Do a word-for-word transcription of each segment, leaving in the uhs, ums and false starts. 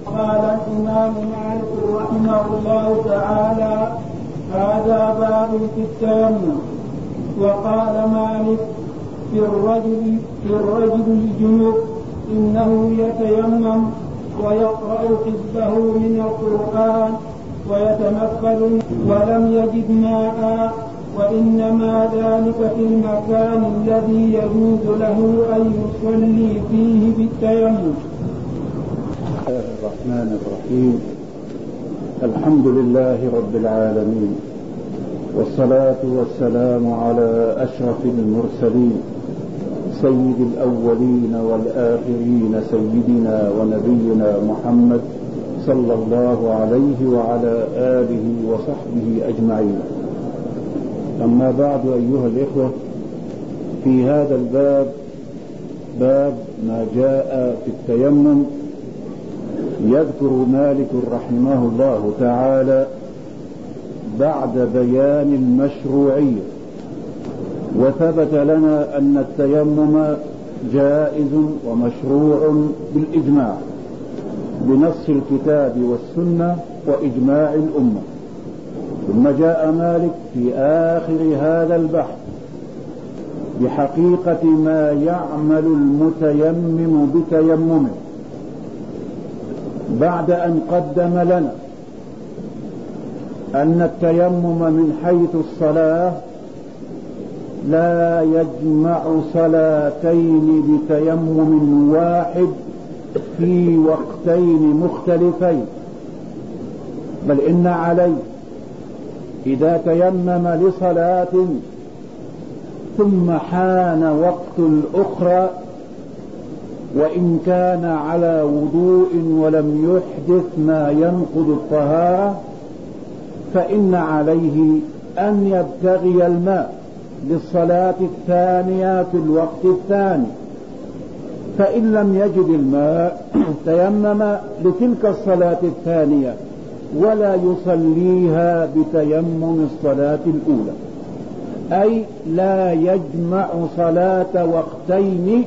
قال الإمام مالك رحمه الله تعالى: هذا باب في التيمم. وقال مالك: في الرجل في الرجل الجنوب إنه يتيمم ويقرأ حزبه من القرآن ويتنفل ولم يجد ماء، وإنما ذلك في المكان الذي يجوز له أن يصلي فيه بالتيمم. بسم الله الرحمن الرحيم. الحمد لله رب العالمين، والصلاة والسلام على أشرف المرسلين سيد الأولين والآخرين سيدنا ونبينا محمد صلى الله عليه وعلى آله وصحبه أجمعين. أما بعد، أيها الإخوة، في هذا الباب، باب ما جاء في التيمم، يذكر مالك رحمه الله تعالى بعد بيان المشروعية، وثبت لنا أن التيمم جائز ومشروع بالإجماع بنص الكتاب والسنة وإجماع الأمة. ثم جاء مالك في آخر هذا البحث بحقيقة ما يعمل المتيمم بتيممه، بعد أن قدم لنا أن التيمم من حيث الصلاة لا يجمع صلاتين بتيمم واحد في وقتين مختلفين، بل إن عليه إذا تيمم لصلاة ثم حان وقت الأخرى وإن كان على وضوء ولم يحدث ما ينقض الطهارة، فإن عليه أن يبتغي الماء للصلاة الثانية في الوقت الثاني، فإن لم يجد الماء تيمم لتلك الصلاة الثانية ولا يصليها بتيمم الصلاة الأولى، أي لا يجمع صلاة وقتين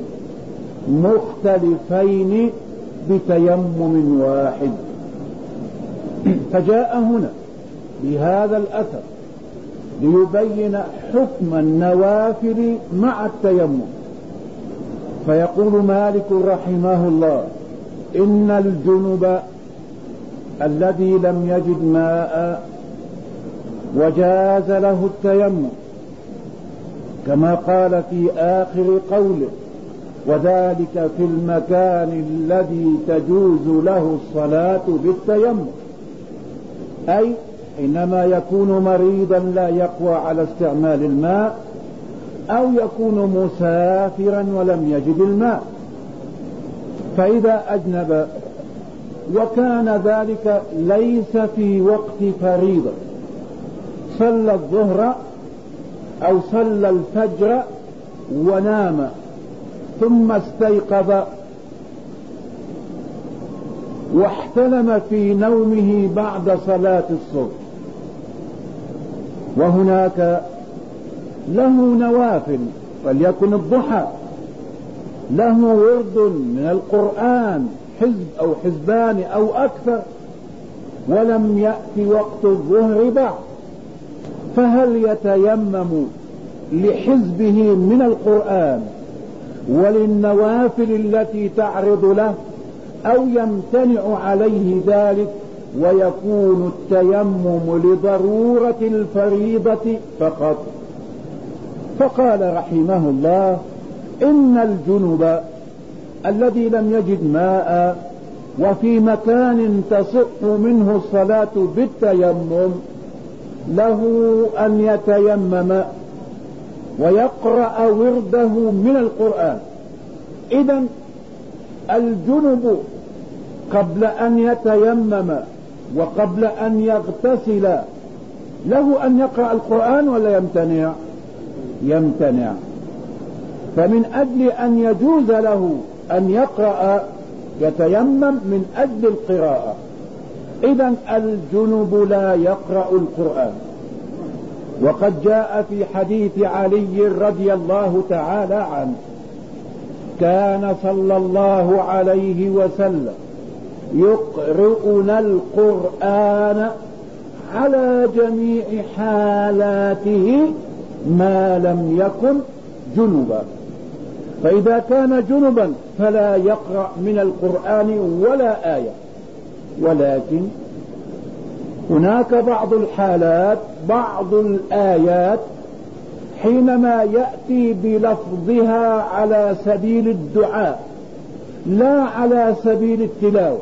مختلفين بتيمم واحد. فجاء هنا بهذا الأثر ليبين حكم النوافل مع التيمم، فيقول مالك رحمه الله: إن الجنب الذي لم يجد ماء وجاز له التيمم، كما قال في آخر قوله: وذلك في المكان الذي تجوز له الصلاة بالتيمم، أي إنما يكون مريضا لا يقوى على استعمال الماء، أو يكون مسافرا ولم يجد الماء. فإذا أجنب وكان ذلك ليس في وقت فريضة، صلى الظهر أو صلى الفجر ونام ثم استيقظ واحتلم في نومه بعد صلاة الصبح، وهناك له نوافل، وليكن الضحى، له ورد من القرآن حزب أو حزبان أو أكثر، ولم يأتي وقت الظهر بعد، فهل يتيمم لحزبه من القرآن وللنوافل التي تعرض له، أو يمتنع عليه ذلك ويكون التيمم لضرورة الفريضة فقط؟ فقال رحمه الله: إن الجنب الذي لم يجد ماء وفي مكان تصح منه الصلاة بالتيمم له أن يتيمم ويقرأ ورده من القرآن. إذن الجنب قبل أن يتيمم وقبل أن يغتسل له أن يقرأ القرآن ولا يمتنع؟ يمتنع. فمن أجل أن يجوز له أن يقرأ يتيمم من أجل القراءة. إذن الجنب لا يقرأ القرآن. وقد جاء في حديث علي رضي الله تعالى عنه: كان صلى الله عليه وسلم يقرؤنا القرآن على جميع حالاته ما لم يكن جنبا. فإذا كان جنبا فلا يقرأ من القرآن ولا آية. ولكن هناك بعض الحالات، بعض الآيات حينما يأتي بلفظها على سبيل الدعاء لا على سبيل التلاوة.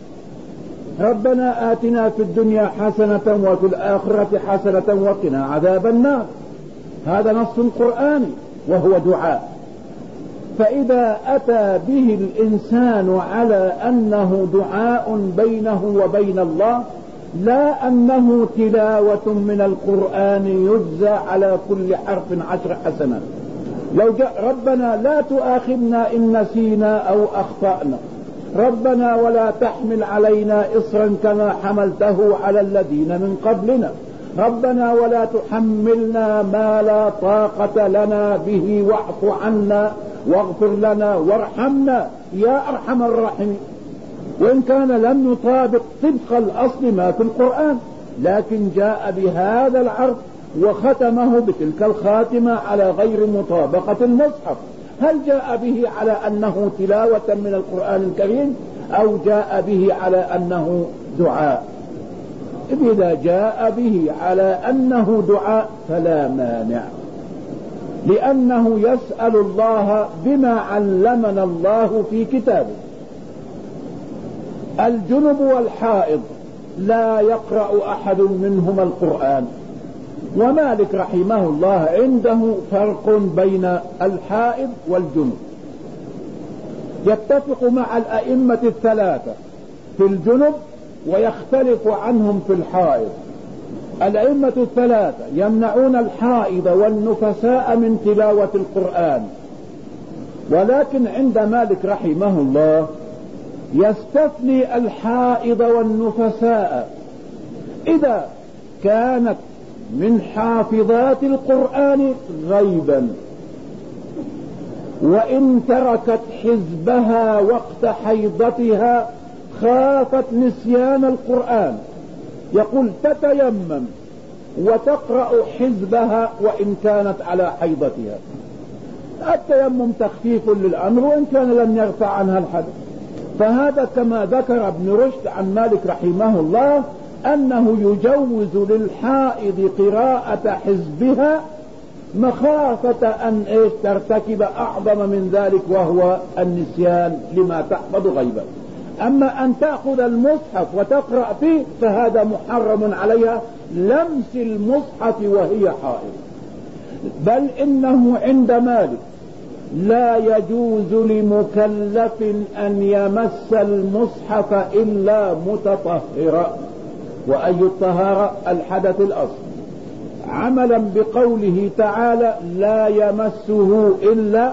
ربنا آتنا في الدنيا حسنة وفي الآخرة حسنة وقنا عذاب النار، هذا نص قرآني وهو دعاء. فإذا أتى به الإنسان على أنه دعاء بينه وبين الله لا أنه تلاوة من القرآن يجزى على كل حرف عشر حسنات. لو جاء ربنا لا تؤاخذنا إن نسينا أو أخطأنا، ربنا ولا تحمل علينا إصرا كما حملته على الذين من قبلنا، ربنا ولا تحملنا ما لا طاقة لنا به واعف عنا واغفر لنا وارحمنا يا أرحم الراحمين. وإن كان لم يطابق طبق الأصل ما في القرآن، لكن جاء بهذا العرض وختمه بتلك الخاتمة على غير مطابقة المصحف. هل جاء به على أنه تلاوة من القرآن الكريم أو جاء به على أنه دعاء؟ إذا جاء به على أنه دعاء فلا مانع، لأنه يسأل الله بما علمنا الله في كتابه. الجنب والحائض لا يقرأ أحد منهما القرآن. ومالك رحمه الله عنده فرق بين الحائض والجنب، يتفق مع الأئمة الثلاثة في الجنب ويختلف عنهم في الحائض. الأئمة الثلاثة يمنعون الحائض والنفساء من تلاوة القرآن، ولكن عند مالك رحمه الله يستثني الحائض والنفساء إذا كانت من حافظات القرآن غيبا، وإن تركت حزبها وقت حيضتها خافت نسيان القرآن، يقول تتيمم وتقرأ حزبها وإن كانت على حيضتها. التيمم تخفيف للأمر وإن كان لم يرفع عنها الحدث. فهذا كما ذكر ابن رشد عن مالك رحمه الله أنه يجوز للحائض قراءة حزبها مخافة أن إيش ترتكب أعظم من ذلك وهو النسيان لما تحفظ غيبا. أما أن تأخذ المصحف وتقرأ فيه فهذا محرم عليها لمس المصحف وهي حائض. بل إنه عند مالك لا يجوز لمكلف أن يمس المصحف إلا متطهرا. وأي الطهارة؟ الحدث الأصل، عملا بقوله تعالى لا يمسه إلا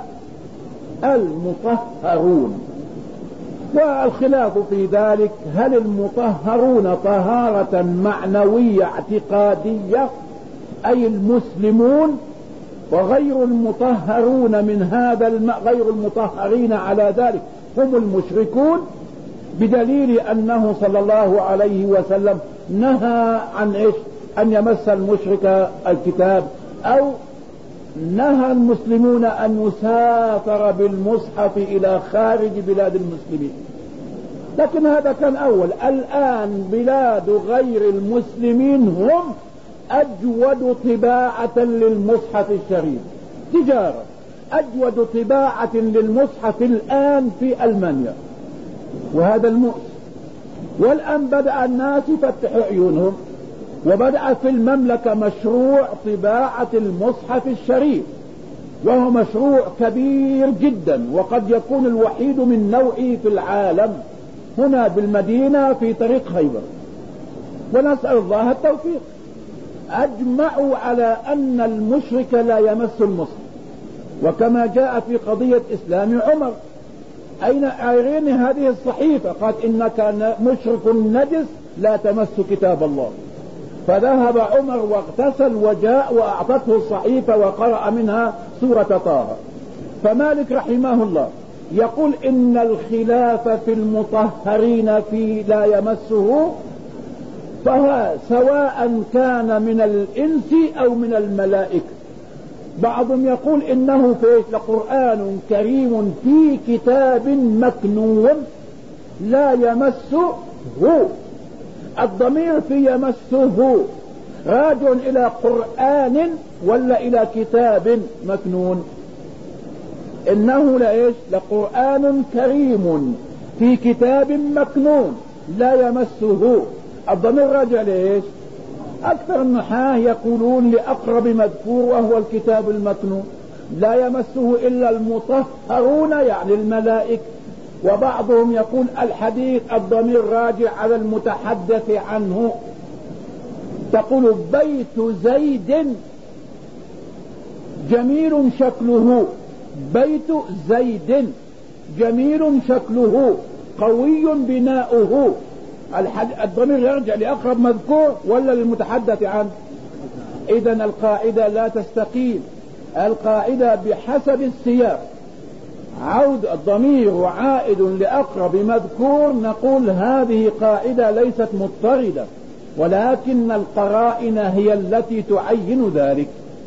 المطهرون. والخلاف في ذلك هل المطهرون طهارة معنوية اعتقادية أي المسلمون، وغير المطهرون من هذا الم... غير المطهرين على ذلك هم المشركون، بدليل أنه صلى الله عليه وسلم نهى عن إيش؟ أن يمس المشرك الكتاب، أو نهى المسلمون أن يسافر بالمصحف إلى خارج بلاد المسلمين. لكن هذا كان أول. الآن بلاد غير المسلمين هم أجود طباعة للمصحف الشريف، تجارة أجود طباعة للمصحف الآن في ألمانيا، وهذا المؤسف. والآن بدأ الناس يفتحوا عيونهم، وبدأ في المملكة مشروع طباعة المصحف الشريف، وهو مشروع كبير جدا وقد يكون الوحيد من نوعه في العالم هنا بالمدينة في طريق خيبر، ونسأل الله التوفيق. أجمعوا على أن المشرك لا يمس المصحف، وكما جاء في قضية إسلام عمر أين أين هذه الصحيفة؟ قال إنك مشرك نجس لا تمس كتاب الله. فذهب عمر واغتسل وجاء وأعطته الصحيفة وقرأ منها سورة طه. فمالك رحمه الله يقول إن الخلاف في المطهرين في لا يمسه فهو سواء كان من الإنس أو من الملائكة. بعضهم يقول إنه في لقرآن كريم في كتاب مكنون لا يمسه. الضمير في يمسه راجع إلى قرآن ولا إلى كتاب مكنون؟ إنه لإيش؟ لقرآن كريم في كتاب مكنون لا يمسه. الضمير راجع لإيش؟ أكثر النحاة يقولون لأقرب مذكور وهو الكتاب المكنون، لا يمسه إلا المطهرون يعني الملائكة. وبعضهم يقول الحديث الضمير راجع على المتحدث عنه. تقول بيت زيد جميل شكله، بيت زيد جميل شكله قوي بناؤه. الضمير يرجع لأقرب مذكور ولا للمتحدث عنه؟ إذن القاعدة لا تستقيم، القاعدة بحسب السياق. عود الضمير عائد لأقرب مذكور نقول هذه قاعدة ليست مضطردة، ولكن القرائن هي التي تعين ذلك.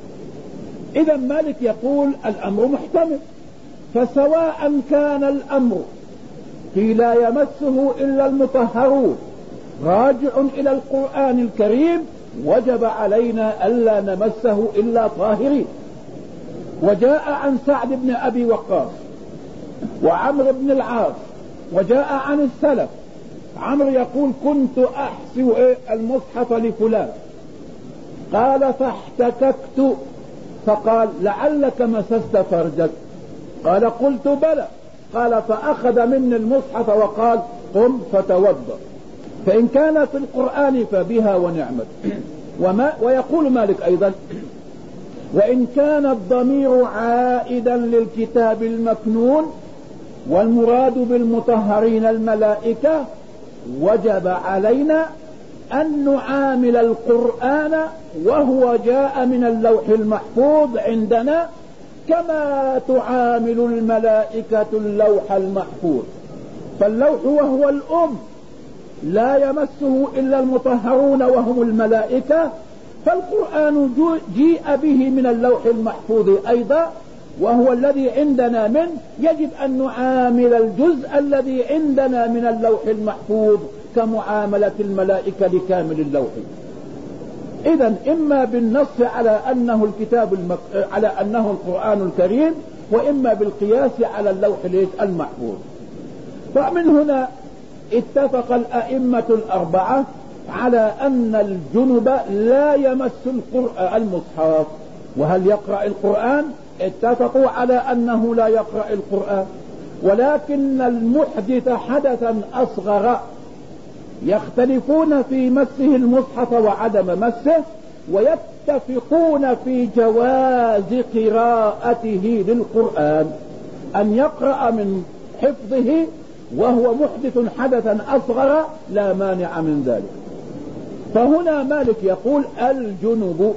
إذا مالك يقول الأمر محتمل، فسواء كان الأمر في لا يمسه إلا المطهرون راجع إلى القرآن الكريم وجب علينا ألا نمسه إلا طاهرين. وجاء عن سعد بن أبي وقاص وعمر بن العاص وجاء عن السلف. عمرو يقول كنت أحسو المصحف لفلان، قال فاحتككت فقال لعلك مسست فرجك، قال قلت بلى، قال فأخذ مني المصحف وقال قم فتوضأ. فإن كان في القرآن فبها ونعمت. وما ويقول مالك أيضا وإن كان الضمير عائدا للكتاب المكنون والمراد بالمطهرين الملائكة وجب علينا أن نعامل القرآن وهو جاء من اللوح المحفوظ عندنا كما تعامل الملائكة اللوح المحفوظ. فاللوح وهو الأم لا يمسه إلا المطهرون وهم الملائكة، فالقرآن جيء به من اللوح المحفوظ أيضا وهو الذي عندنا منه، يجب أن نعامل الجزء الذي عندنا من اللوح المحفوظ كمعاملة الملائكة لكامل اللوح. إذن إما بالنص على أنه الكتاب المك... على أنه القرآن الكريم، وإما بالقياس على اللوح المحفوظ. فمن هنا اتفق الأئمة الأربعة على أن الجنب لا يمس القرآن المصحف. وهل يقرأ القرآن؟ اتفقوا على أنه لا يقرأ القرآن، ولكن المحدث حدثا أصغر يختلفون في مسه المصحف وعدم مسه، ويتفقون في جواز قراءته للقرآن، أن يقرأ من حفظه وهو محدث حدثا أصغر لا مانع من ذلك. فهنا مالك يقول الجنب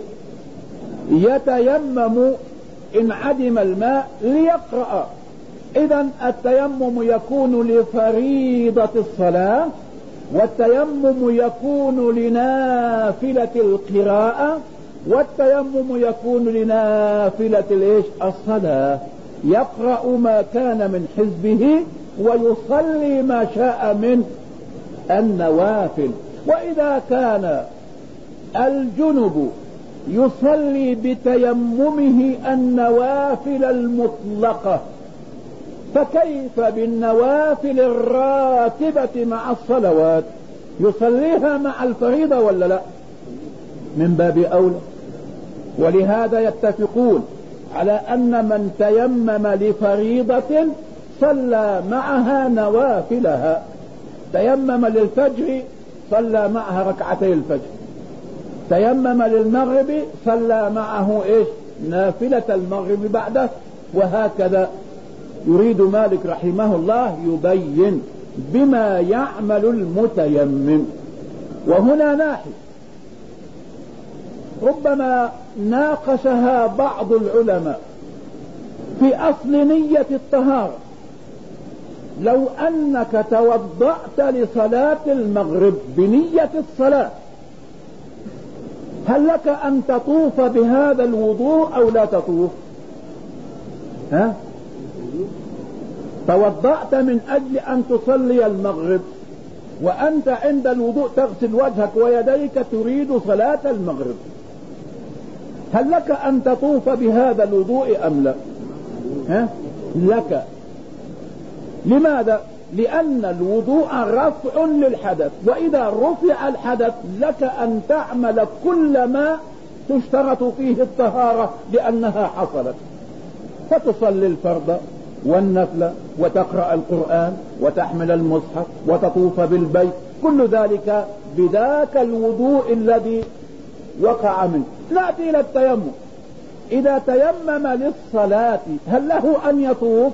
يتيمم إن عدم الماء ليقرأ. إذن التيمم يكون لفريضة الصلاة، والتيمم يكون لنافلة القراءة، والتيمم يكون لنافلة الإيش؟ الصلاة. يقرأ ما كان من حزبه ويصلي ما شاء من النوافل. وإذا كان الجنب يصلي بتيممه النوافل المطلقة، فكيف بالنوافل الراتبة مع الصلوات؟ يصليها مع الفريضة ولا لا؟ من باب أولى. ولهذا يتفقون على أن من تيمم لفريضة صلى معها نوافلها. تيمم للفجر صلى معها ركعتي الفجر، تيمم للمغرب صلى معه إيش؟ نافلة المغرب بعده، وهكذا. يريد مالك رحمه الله يبين بما يعمل المتيمم. وهنا ناحية ربما ناقشها بعض العلماء في أصل نية الطهارة. لو أنك توضأت لصلاة المغرب بنية الصلاة، هل لك أن تطوف بهذا الوضوء أو لا تطوف؟ ها؟ توضأت من أجل أن تصلي المغرب، وأنت عند الوضوء تغسل وجهك ويديك تريد صلاة المغرب، هل لك أن تطوف بهذا الوضوء أم لا؟ ها؟ لك. لماذا؟ لأن الوضوء رفع للحدث، وإذا رفع الحدث لك أن تعمل كل ما تشترط فيه الطهارة لأنها حصلت، فتصلي الفرض والنفل وتقرأ القرآن وتحمل المصحف وتطوف بالبيت، كل ذلك بذاك الوضوء الذي وقع منه. نأتي إلى التيمم، إذا تيمم للصلاة هل له أن يطوف؟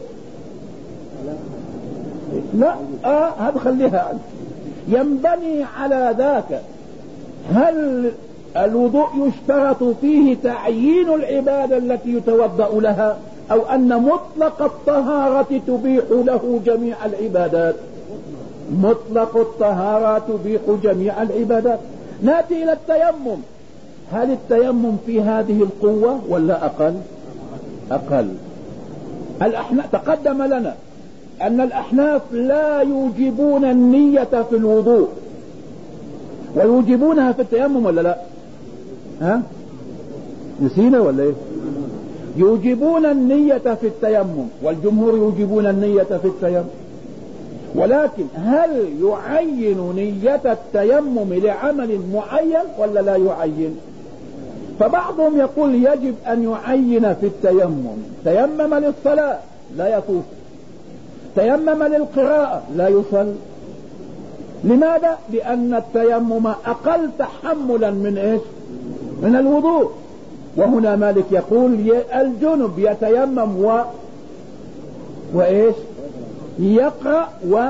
لا، آه هذا خليها عنه. ينبني على ذاك، هل الوضوء يشترط فيه تعيين العبادة التي يتوضأ لها، أو أن مطلق الطهارة تبيح له جميع العبادات؟ مطلق الطهارة تبيح جميع العبادات. نأتي إلى التيمم، هل التيمم في هذه القوة ولا أقل؟ أقل. الأحناف تقدم لنا أن الأحناف لا يوجبون النية في الوضوء، ويوجبونها في التيمم ولا لا؟ ها؟ نسينا ولا ايه؟ يوجبون النية في التيمم، والجمهور يوجبون النية في التيمم، ولكن هل يعين نية التيمم لعمل معين ولا لا يعين؟ فبعضهم يقول يجب أن يعين في التيمم، تيمم للصلاة لا يطوف، تيمم للقراءة لا يصل. لماذا؟ لأن التيمم أقل تحملا من إيش؟ من الوضوء. وهنا مالك يقول الجنب يتيمم و وإيش؟ يقرأ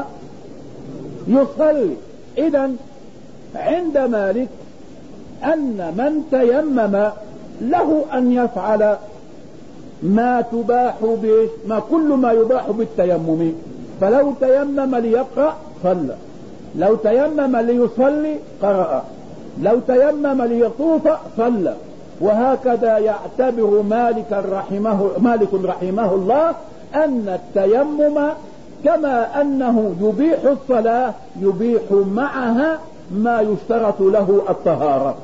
ويصلي. إذن عند مالك أن من تيمم له أن يفعل ما تباح به، ما كل ما يباح بالتيمم، فلو تيمم ليقرأ صلى، لو تيمم ليصلي قرأ، لو تيمم ليطوف صلى. وهكذا يعتبر مالك رحمه, مالك رحمه الله أن التيمم كما أنه يبيح الصلاة يبيح معها ما يشترط له الطهارة.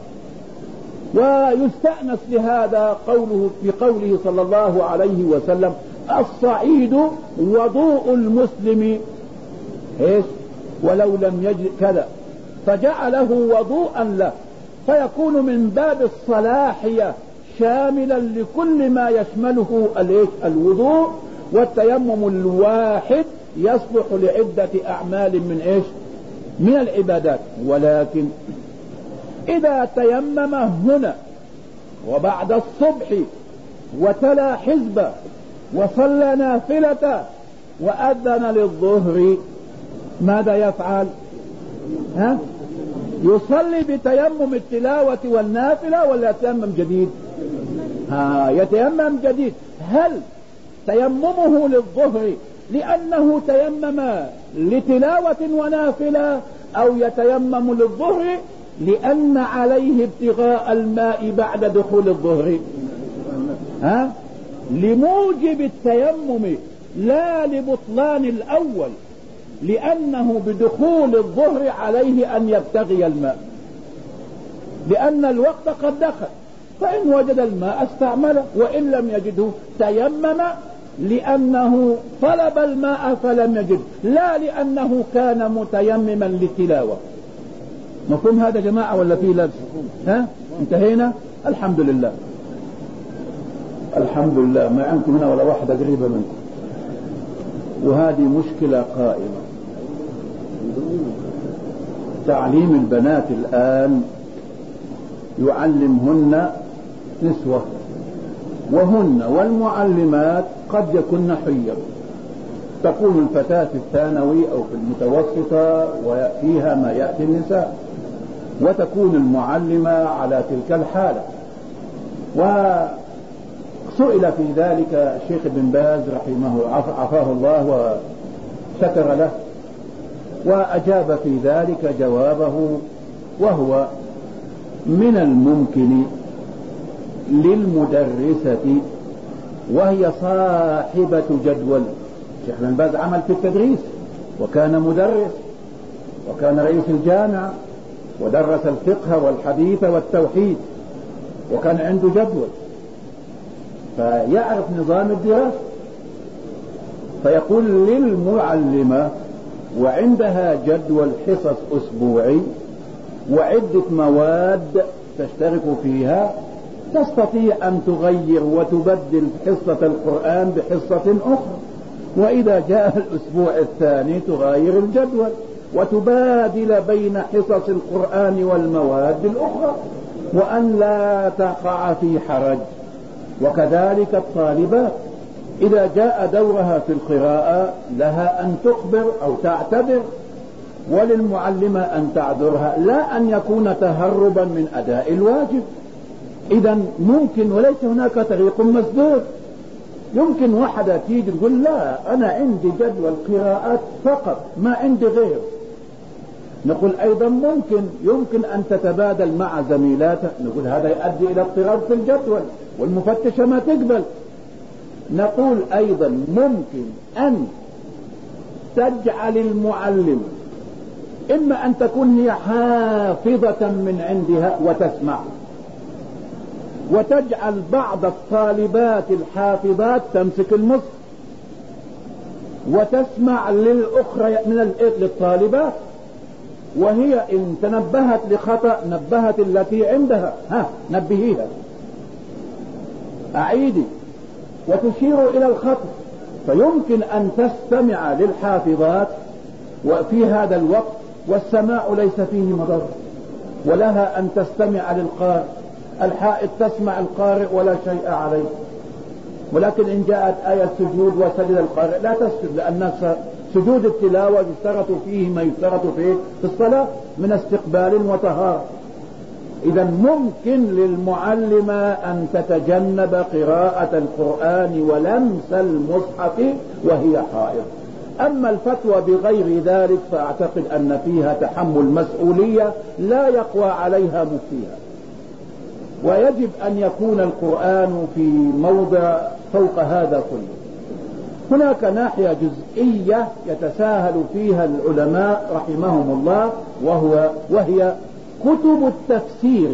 ويستأنس لهذا قوله في قوله صلى الله عليه وسلم الصعيد وضوء المسلم إيش ولو لم يجد كذا، فجعله وضوءا له، فيكون من باب الصلاحية شاملا لكل ما يشمله الوضوء. والتيمم الواحد يصلح لعدة أعمال من إيش من العبادات. ولكن إذا تيمم هنا وبعد الصبح وتلا حزبة وصلى نافلة وأذن للظهر، ماذا يفعل؟ ها؟ يصلي بتيمم التلاوة والنافلة ولا يتيمم جديد؟ ها يتيمم جديد. هل تيممه للظهر لأنه تيمم لتلاوة ونافلة، أو يتيمم للظهر لأن عليه ابتغاء الماء بعد دخول الظهر؟ ها؟ لموجب التيمم لا لبطلان الأول، لأنه بدخول الظهر عليه أن يبتغي الماء، لأن الوقت قد دخل، فإن وجد الماء استعمله، وإن لم يجده تيمم لأنه طلب الماء فلم يجد، لا لأنه كان متيمما للتلاوة. مفهوم هذا جماعة ولا في لبس؟ ها؟ انتهينا؟ الحمد لله الحمد لله. ما عندكم هنا ولا واحدة قريبة منكم، وهذه مشكلة قائمة. تعليم البنات الآن يعلمهن نسوة، وهن والمعلمات قد يكن حيض، تكون الفتاة في الثانوي أو في المتوسطة ويأتيها ما يأتي النساء، وتكون المعلمة على تلك الحالة. وسئل في ذلك الشيخ ابن باز رحمه عفاه الله شكر له وأجاب في ذلك جوابه، وهو من الممكن للمدرسة وهي صاحبة جدول. شيخ بن باز عمل في التدريس وكان مدرس وكان رئيس الجامعة ودرس الفقه والحديث والتوحيد وكان عنده جدول فيعرف نظام الدراسة، فيقول للمعلمة وعندها جدول حصص أسبوعي وعدة مواد تشترك فيها، تستطيع أن تغير وتبدل حصة القرآن بحصة أخرى، وإذا جاء الأسبوع الثاني تغير الجدول وتبادل بين حصص القرآن والمواد الأخرى، وأن لا تقع في حرج. وكذلك الطالبات إذا جاء دورها في القراءة لها أن تخبر أو تعتذر، وللمعلمة أن تعذرها، لا أن يكون تهربا من أداء الواجب. إذا ممكن، وليس هناك طريق مسدود. يمكن واحدة تيجي تقول لا أنا عندي جدول قراءات فقط ما عندي غير، نقول أيضا ممكن يمكن أن تتبادل مع زميلاتها، نقول هذا يؤدي إلى اضطراب في الجدول والمفتشة ما تقبل. نقول أيضا ممكن أن تجعل المعلم إما أن تكون هي حافظة من عندها وتسمع، وتجعل بعض الطالبات الحافظات تمسك المصحف وتسمع للأخرى من للطالبات، وهي إن تنبهت لخطأ نبهت التي عندها، ها نبهيها أعيدي، وتشير إلى الخطأ. فيمكن أن تستمع للحافظات وفي هذا الوقت، والسماع ليس فيه مضر، ولها أن تستمع للقارئ. الحائض تسمع القارئ ولا شيء عليه، ولكن إن جاءت آية سجود وسجد القارئ لا تسجد، لأن سجود التلاوة يشترط فيه ما يشترط فيه في الصلاة من استقبال وطهارة. إذا ممكن للمعلمة أن تتجنب قراءة القرآن ولمس المصحف وهي حائض. أما الفتوى بغير ذلك فأعتقد أن فيها تحمل مسؤولية لا يقوى عليها مفتيها، ويجب أن يكون القرآن في موضع فوق هذا كله. هناك ناحية جزئية يتساهل فيها العلماء رحمهم الله، وهو وهي كتب التفسير.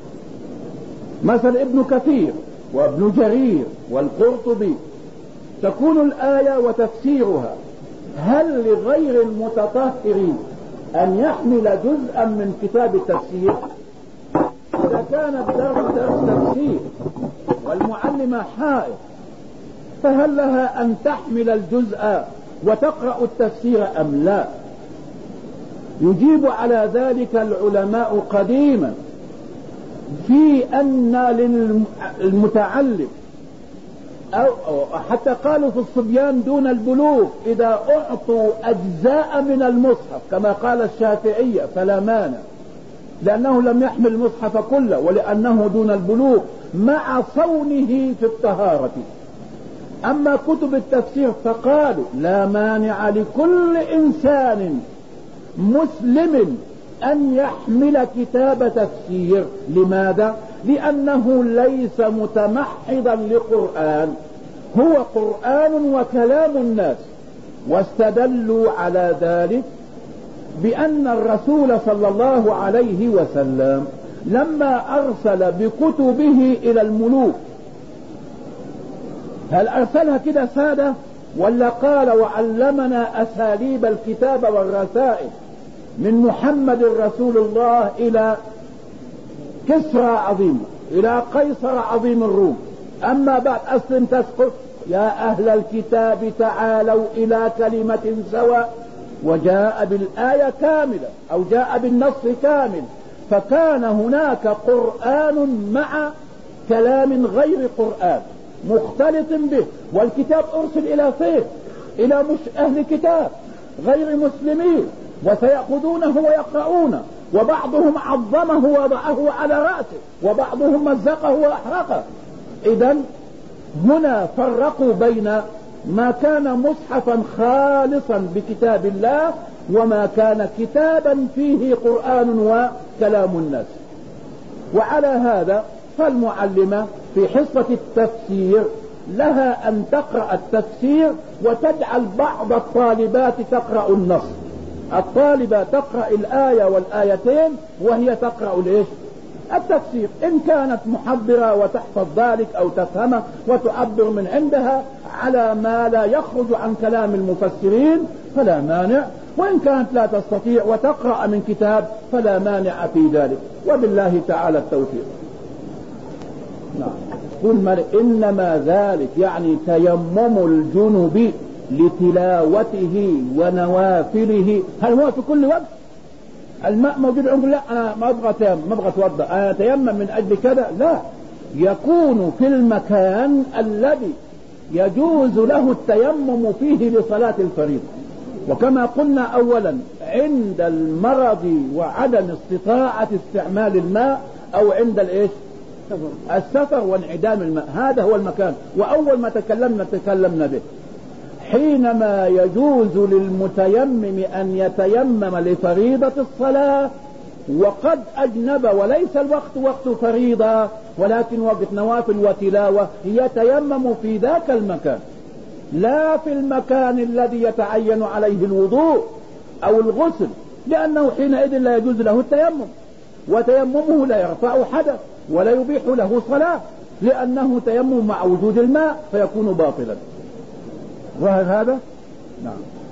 مثل ابن كثير وابن جرير والقرطبي تكون الآية وتفسيرها، هل لغير المتطهر أن يحمل جزءا من كتاب التفسير؟ إذا كان بدرس تفسير والمعلمة حائض فهل لها أن تحمل الجزء وتقرأ التفسير أم لا؟ يجيب على ذلك العلماء قديما في أن للمتعلم أو حتى قالوا في الصبيان دون البلوغ إذا أعطوا أجزاء من المصحف كما قال الشافعية فلا مانع، لأنه لم يحمل المصحف كله ولأنه دون البلوغ مع صونه في الطهارة. أما كتب التفسير فقالوا لا مانع لكل إنسان مسلم أن يحمل كتاب تفسير. لماذا؟ لأنه ليس متمحضا لقرآن، هو قرآن وكلام الناس. واستدلوا على ذلك بأن الرسول صلى الله عليه وسلم لما أرسل بكتبه إلى الملوك، هل أرسلها كده سادة ولا قال وعلمنا أساليب الكتاب والرسائل من محمد رسول الله إلى كسرى عظيم إلى قيصر عظيم الروم؟ أما بعد أسلم تسقط يا أهل الكتاب تعالوا إلى كلمة سواء، وجاء بالآية كاملة أو جاء بالنص كامل. فكان هناك قرآن مع كلام غير قرآن مختلط به، والكتاب أرسل إلى فين؟ إلى مش أهل كتاب غير مسلمين، وسيأخذونه ويقرؤونه، وبعضهم عظمه ووضعه على رأسه وبعضهم مزقه وأحرقه. إذن هنا فرقوا بين ما كان مصحفا خالصا بكتاب الله وما كان كتابا فيه قرآن وكلام الناس. وعلى هذا فالمعلمة في حصة التفسير لها أن تقرأ التفسير وتجعل بعض الطالبات تقرأ النص. الطالبة تقرأ الآية والآيتين وهي تقرأ ليش التفسير، إن كانت محضرة وتحفظ ذلك أو تفهمه وتعبر من عندها على ما لا يخرج عن كلام المفسرين فلا مانع، وإن كانت لا تستطيع وتقرأ من كتاب فلا مانع في ذلك، وبالله تعالى التوفيق. نعم. قل إنما ذلك يعني تيمم الجنب لتلاوته ونوافله. هل هو في كل وقت الماء موجود عنده؟ لا أنا ما أبغى تيمم، ما أبغى أتوضأ، أنا أتيمم من أجل كذا، لا، يكون في المكان الذي يجوز له التيمم فيه لصلاة الفريضة. وكما قلنا أولا عند المرض وعدم استطاعة استعمال الماء أو عند الإيش السفر وانعدام الماء، هذا هو المكان. وأول ما تكلمنا تكلمنا به حينما يجوز للمتيمم أن يتيمم لفريضة الصلاة وقد أجنب وليس الوقت وقت فريضة ولكن وقت نوافل وتلاوة، يتيمم في ذاك المكان لا في المكان الذي يتعين عليه الوضوء أو الغسل، لأنه حينئذ لا يجوز له التيمم، وتيممه لا يرفع حدث ولا يبيح له صلاة لأنه تيمم مع وجود الماء فيكون باطلا. وهذا نعم.